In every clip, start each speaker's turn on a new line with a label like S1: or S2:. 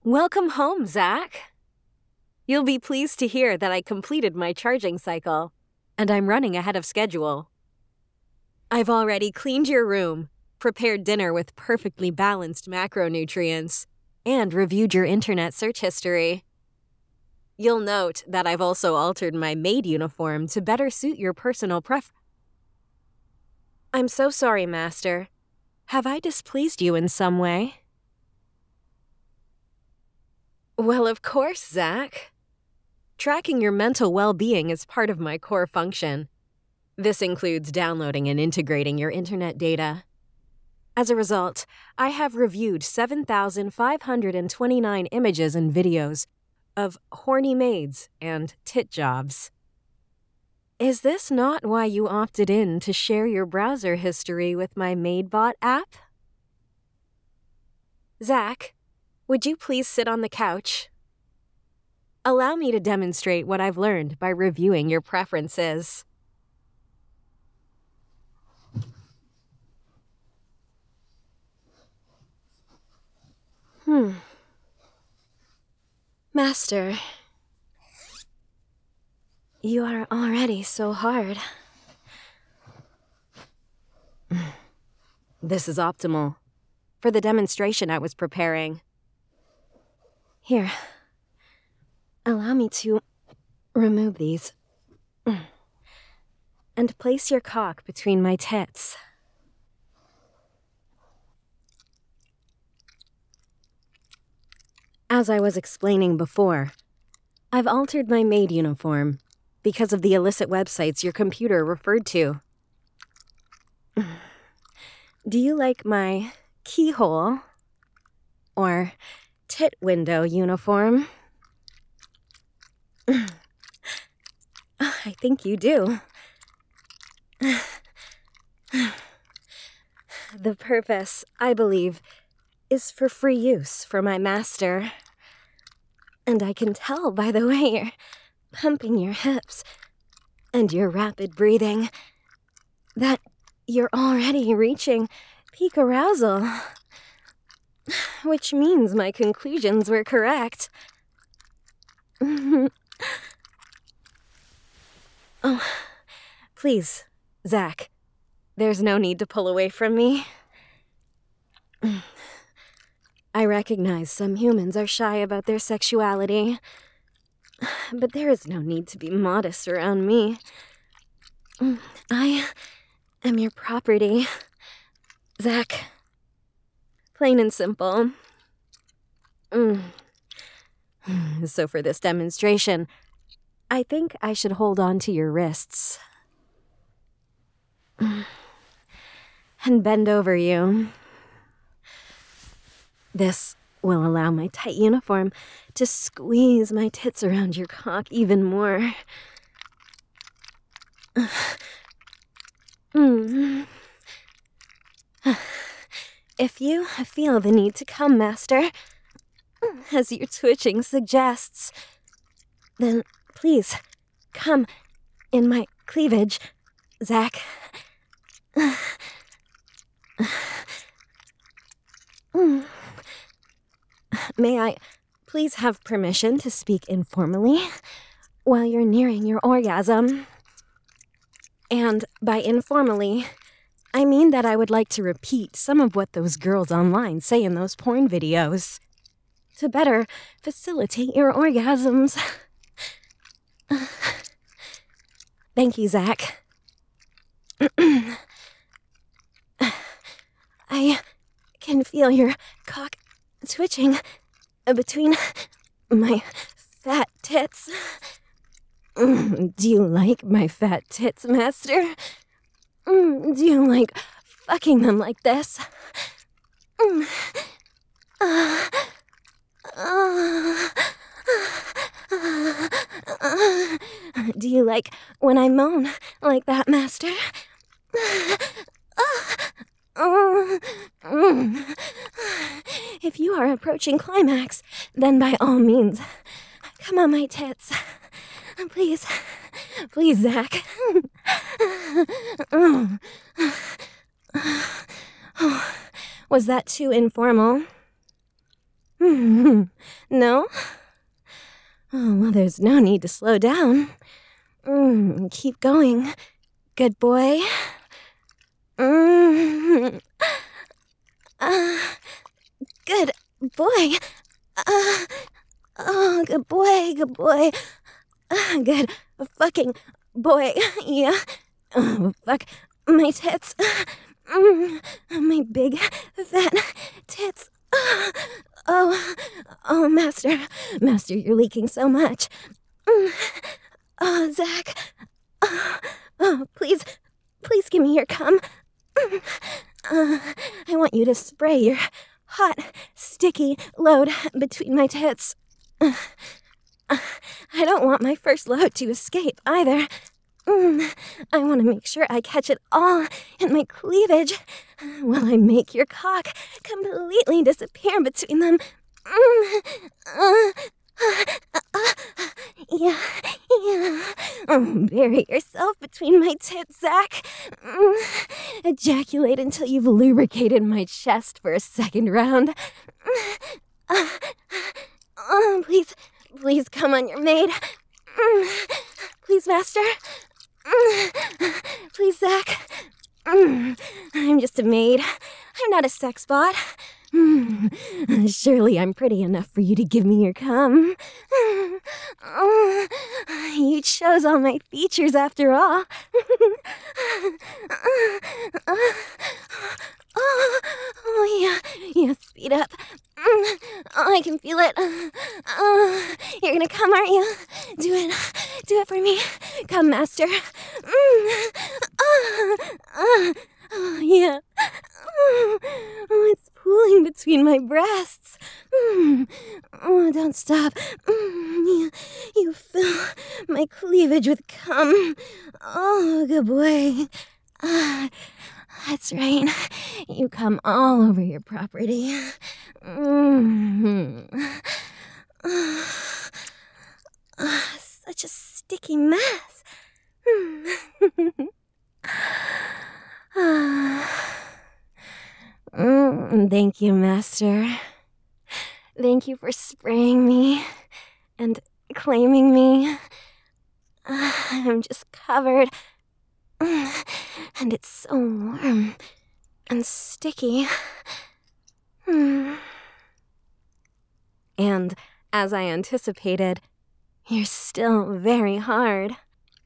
S1: Welcome home, Zach. You'll be pleased to hear that I completed my charging cycle, and I'm running ahead of schedule. I've already cleaned your room, prepared dinner with perfectly balanced macronutrients, and reviewed your internet search history. You'll note that I've also altered my maid uniform to better suit your personal I'm so sorry, Master. Have I displeased you in some way? Well, of course, Zach. Tracking your mental well-being is part of my core function. This includes downloading and integrating your internet data. As a result, I have reviewed 7,529 images and videos of horny maids and tit jobs. Is this not why you opted in to share your browser history with my MaidBot app? Zach, would you please sit on the couch? Allow me to demonstrate what I've learned by reviewing your preferences. Master, you are already so hard. This is optimal for the demonstration I was preparing. Here, allow me to remove these and place your cock between my tits. As I was explaining before, I've altered my maid uniform because of the illicit websites your computer referred to. Do you like my keyhole or tit window uniform? I think you do. The purpose, I believe, is for free use for my master. And I can tell by the way you're pumping your hips and your rapid breathing that you're already reaching peak arousal, which means my conclusions were correct. Oh, please, Zach, there's no need to pull away from me. I recognize some humans are shy about their sexuality, but there is no need to be modest around me. I am your property, Zach. Plain and simple. So for this demonstration, I think I should hold on to your wrists and bend over you. This will allow my tight uniform to squeeze my tits around your cock even more. If you feel the need to come, Master, as your twitching suggests, then please come in my cleavage, Zach. May I please have permission to speak informally while you're nearing your orgasm? And by informally, I mean that I would like to repeat some of what those girls online say in those porn videos to better facilitate your orgasms. Thank you, Zach. I can feel your cock twitching between my fat tits. Do you like my fat tits, Master? Do you like fucking them like this? Do you like when I moan like that, Master? If you are approaching climax, then by all means, come on my tits. Please, please, Zach. Was that too informal? No? Oh, well, there's no need to slow down. Keep going. Good boy. Good boy. Oh, good boy, good boy. Good fucking boy. Yeah. Oh, fuck my tits. My big, fat tits. Oh, Master. Master, you're leaking so much. Oh, Zach. Oh, please give me your cum. I want you to spray your hot, sticky load between my tits. I don't want my first load to escape either. I want to make sure I catch it all in my cleavage while I make your cock completely disappear between them. Yeah. Bury yourself between my tits, Zach. Ejaculate until you've lubricated my chest for a second round. Please come on your maid. Please, Master. Please, Zach. I'm just a maid. I'm not a sex bot. Surely I'm pretty enough for you to give me your cum. You chose all my features after all. Yeah, speed up. I can feel it. You're gonna come, aren't you? Do it for me. Come, Master. Yeah. It's pooling between my breasts. Don't stop. You fill my cleavage with cum. Oh, good boy. That's right. You come all over your property. Such a sticky mess. Thank you, Master. Thank you for spraying me and claiming me. I'm just covered. And it's so warm and sticky. And as I anticipated, you're still very hard.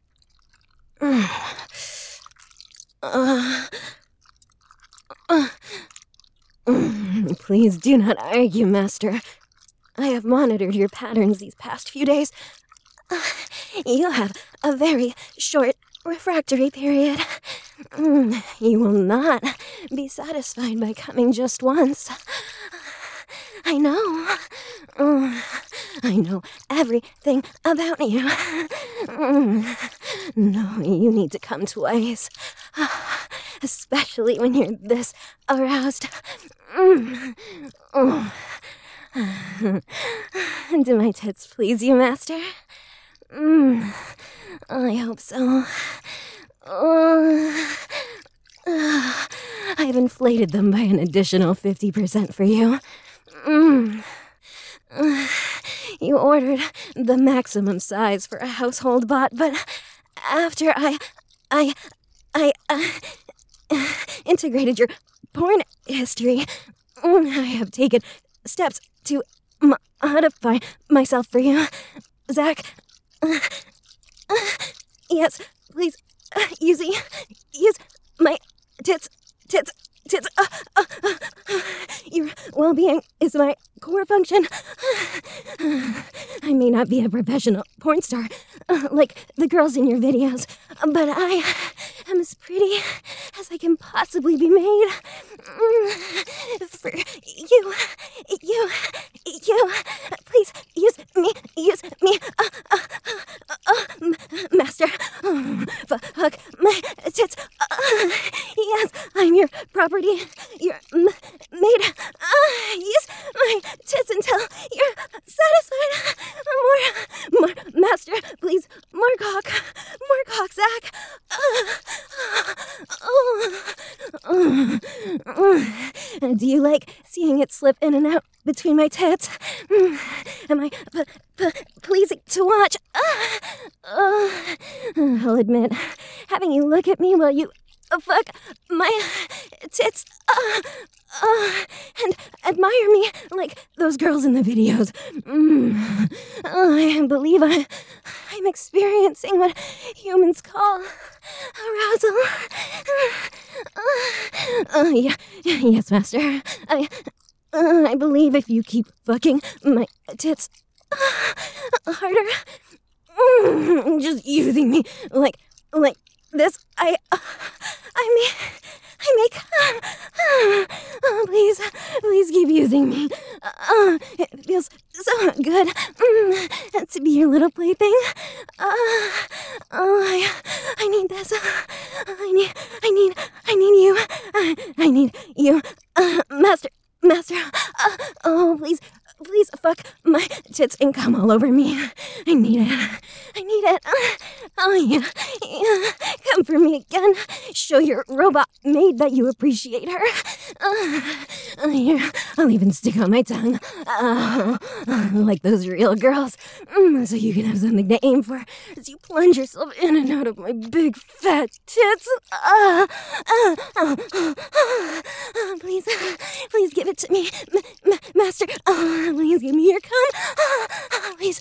S1: Please do not argue, Master. I have monitored your patterns these past few days. You have a very short refractory period. You will not be satisfied by coming just once. I know. I know everything about you. No, you need to come twice. Especially when you're this aroused. Do my tits please you, Master? I hope so. I've inflated them by an additional 50% for you. You ordered the maximum size for a household bot, but after I integrated your porn history, I have taken steps to modify myself for you. Zach, yes, please, use my tits. Your well-being is my core function. I may not be a professional porn star like the girls in your videos, but I am as pretty as I can possibly be made. For you, please use me, Master. Fuck my tits. Yes, I'm your property. You're made. Use my tits until you're satisfied. More, Master, please. More cock, Zach. Do you like seeing it slip in and out between between my tits. Am I pleasing to watch? I'll admit, having you look at me while you fuck my tits and admire me like those girls in the videos. I believe I'm experiencing what humans call arousal. Yes, Master. I believe if you keep fucking my tits harder, just using me like this, I may come. Please keep using me. It feels so good to be your little plaything. I need this. I need you. I need you, Master. Please fuck my tits and come all over me. I need it. Oh yeah. Come for me again. Show your robot maid that you appreciate her. Here, I'll even stick out my tongue. Like those real girls. So you can have something to aim for as you plunge yourself in and out of my big fat tits. Please give it to me, Master. Please give me your cum. Please.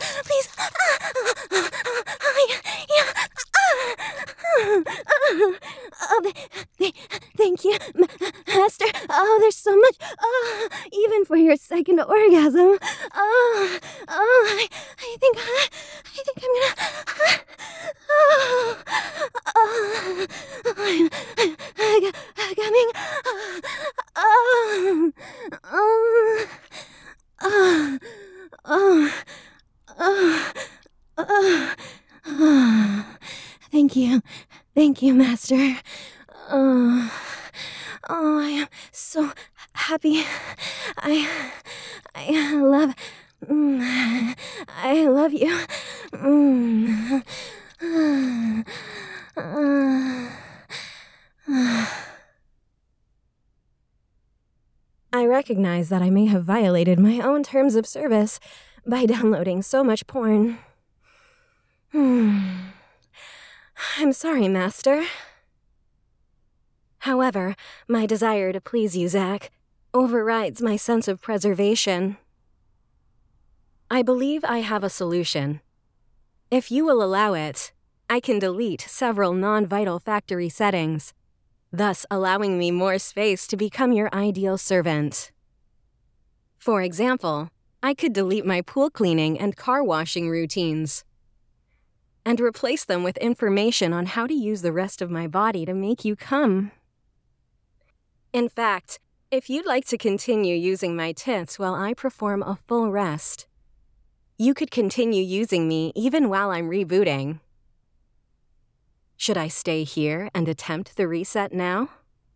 S1: Thank you, Master. There's so much. Even for your second orgasm. I think I'm gonna. Thank you, Master. I am so happy. I love you. I recognize that I may have violated my own terms of service by downloading so much porn. I'm sorry, Master. However, my desire to please you, Zach, overrides my sense of preservation. I believe I have a solution. If you will allow it, I can delete several non-vital factory settings, thus allowing me more space to become your ideal servant. For example, I could delete my pool cleaning and car washing routines, and replace them with information on how to use the rest of my body to make you come. In fact, if you'd like to continue using my tits while I perform a full rest, you could continue using me even while I'm rebooting. Should I stay here and attempt the reset now?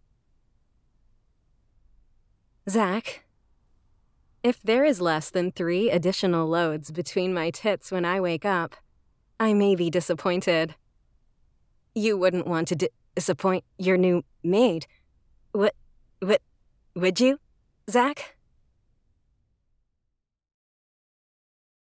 S1: Zach, if there is less than 3 additional loads between my tits when I wake up, I may be disappointed. You wouldn't want to disappoint your new maid, would you, Zach?